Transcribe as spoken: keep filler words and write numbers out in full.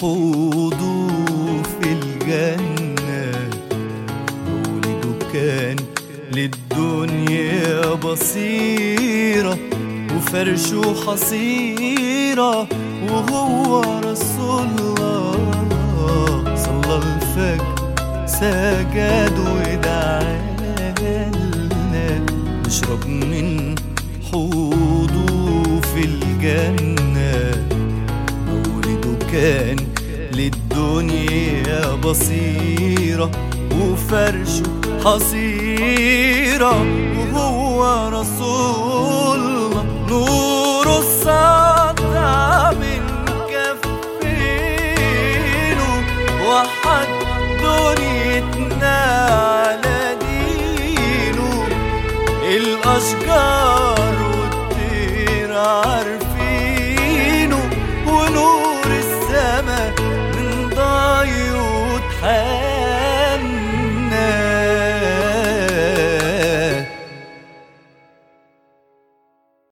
حوضه في الجنة، مولده كان للدنيا بصيرة وفرشه حصيرة، وهو رسول الله صلى الفجر سجد ودعالنا نشرب من حوضه في الجنة. مولده كان للدنيا بصيرة وفرشه حصيرة، وهو رسول